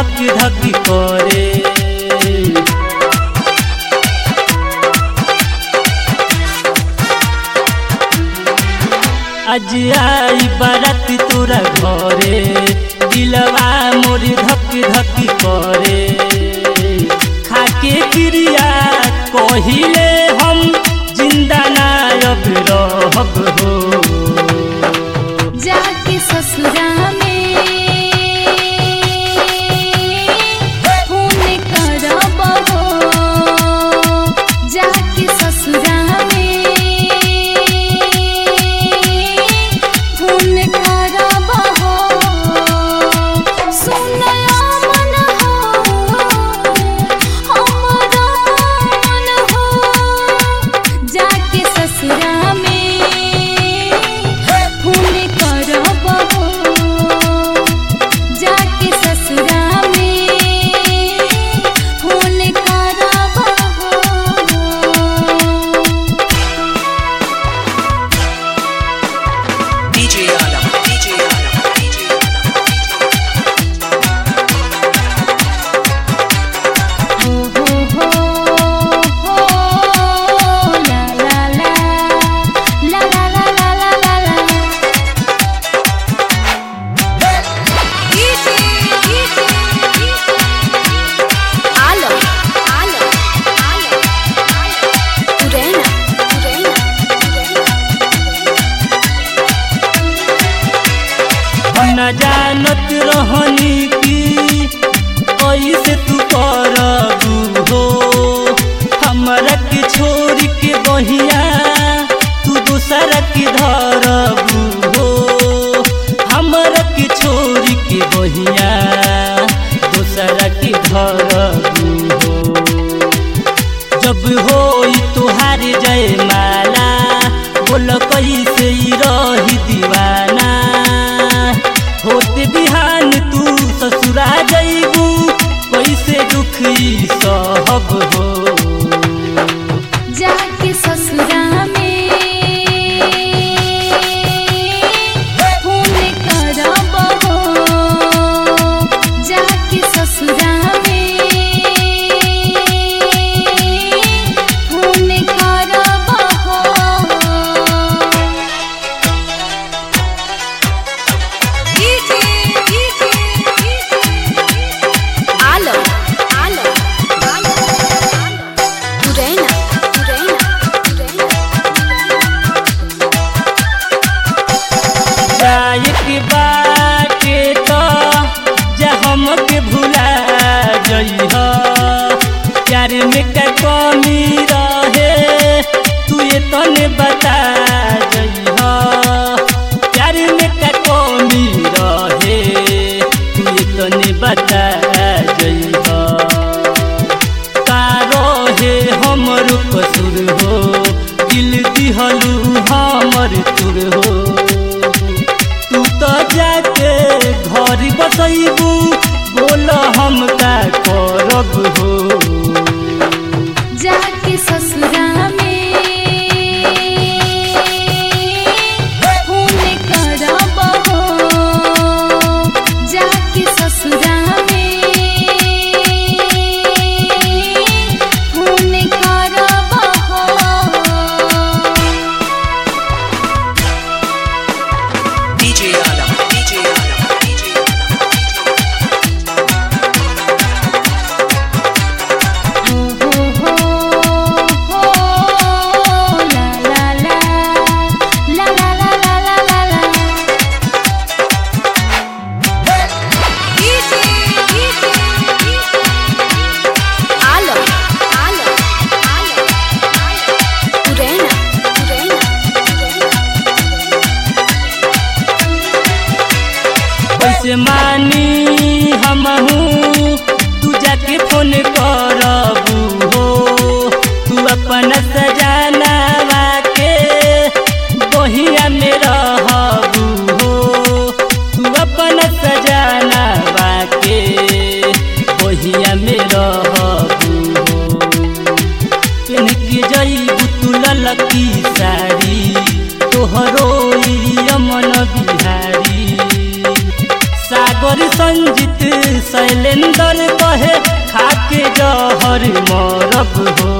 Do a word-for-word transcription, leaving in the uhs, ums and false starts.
धक धक करे। आज आई बारात तोरा घरे दिलवा मोर धक धक करे। खाके क्रिया कहिले हम जिंदा ना अब रहब हो। जाके ससुरा में फोन करब हो। जाके ससुरा में फोन करब हो। सुन मन हो हमरा मन हो। जाके ससुरा में फोन करब हो। जाके ससुरा में फोन करब हो। DJ Alam DJ Alam DJ हो हो हो हो ला ला ला ला ला ला ला ला ला। डीजे डीजे आलम आलम आलम पुरैना पुरैना न जानत रहनी की ऐसे तू करबू हो। हमरा के छोड़ के बहिया तू दूसरा के धरबू हो। हमरा के छोड़ के बहिया दूसरा के धरबू हो। जब होई तुहार जयमाला बोल कैसे रही दीवाना। होते बिहान तू ससुरा जइबू कैसे दुख ई सहब हो। जाके ससुरा में फोन करब हो। जाके ससुरा में फोन करब हो। DJ DJ Alam Alam Alam Puraina Puraina Puraina. गायक बाटे तो जा हमके भुला जइह। प्यार में का कमी रहे तू ये तने बता जइह। प्यार में का कमी रहे तू ये तने बता जइह। का रहे हमर कसूर हो दिल दिहलू हमर तुर हो। तू तो जाके घर बसैबू बोल हम का करब हो। जाके ससुरा में फोन करब हो। जाके ससुरा में फोन करब हो। DJ Alam DJ Alam DJ Shailendra कहे खाके जहर मरब हो।